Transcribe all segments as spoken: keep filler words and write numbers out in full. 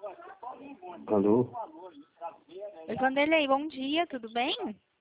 Alô? Oi, Vanderlei, bom dia, tudo bem?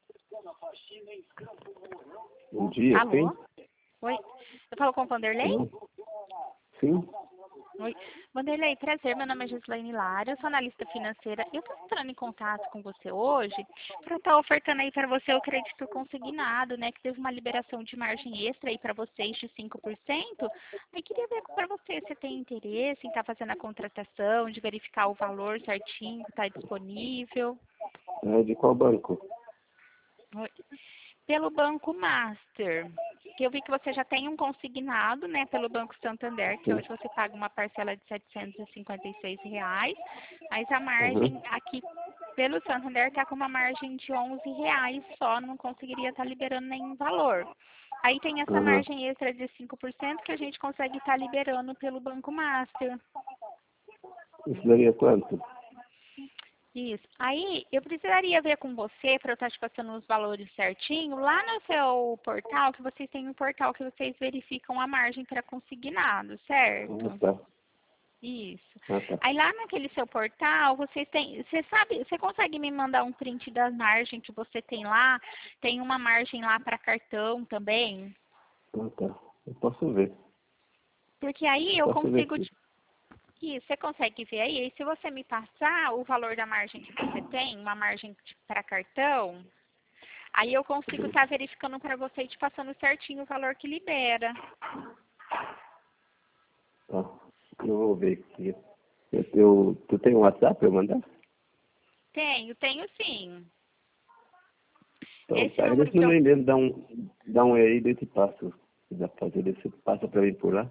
Bom dia, Alô? quem? Oi, eu falo com o Vanderlei? Alô? Sim? Oi. Vanderlei, prazer, meu nome é Gislaine Lara, eu sou analista financeira. Eu estou entrando em contato com você hoje para estar ofertando aí para você o crédito consignado, né? Que teve uma liberação de margem extra aí para vocês de cinco por cento. Aí queria ver para você se tem interesse em estar fazendo a contratação, de verificar o valor certinho que está disponível. É de qual banco? Oi. Pelo Banco Master, que eu vi que você já tem um consignado, né, pelo Banco Santander, que Sim. hoje você paga uma parcela de setecentos e cinquenta e seis reais, mas a margem Uhum. aqui pelo Santander está com uma margem de onze reais só, não conseguiria estar liberando nenhum valor. Aí tem essa Uhum. margem extra de cinco por cento que a gente consegue estar liberando pelo Banco Master. Isso daria quanto? Isso. Aí, eu precisaria ver com você, para eu estar te passando os valores certinho, lá no seu portal, que vocês têm um portal que vocês verificam a margem para consignado, Ah, certo? tá. Isso. Ah, tá. Aí lá naquele seu portal, vocês têm, você sabe, você consegue me mandar um print das margens que você tem lá? Tem uma margem lá para cartão também? Ah, tá. Eu posso ver. Porque aí Eu eu posso ver consigo sim. te Isso, você consegue ver aí? E se você me passar o valor da margem que você tem, uma margem para cartão, aí eu consigo estar verificando para você e te passando certinho o valor que libera. Tá. Eu vou ver aqui. Eu, eu, tu tem um WhatsApp para eu mandar? Tenho, tenho sim. Então, Esse pega número desse que eu... número aí mesmo, dá um, dá um aí, daí eu te passo. Se quiser fazer, daí você passa para mim por lá.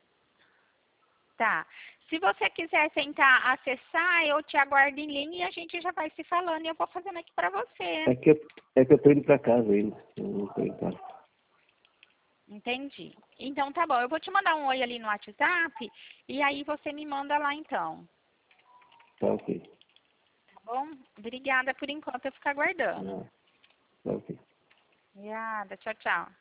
Tá. Se você quiser tentar acessar, eu te aguardo em linha e a gente já vai se falando e eu vou fazendo aqui para você. É que eu, é que eu tô indo para casa ainda. Eu não tô em casa. Entendi. Então tá bom, eu vou te mandar um oi ali no WhatsApp e aí você me manda lá então. Tá ok. Tá bom? Obrigada por enquanto, eu fico aguardando. Ah, tá ok. Obrigada, tchau, tchau.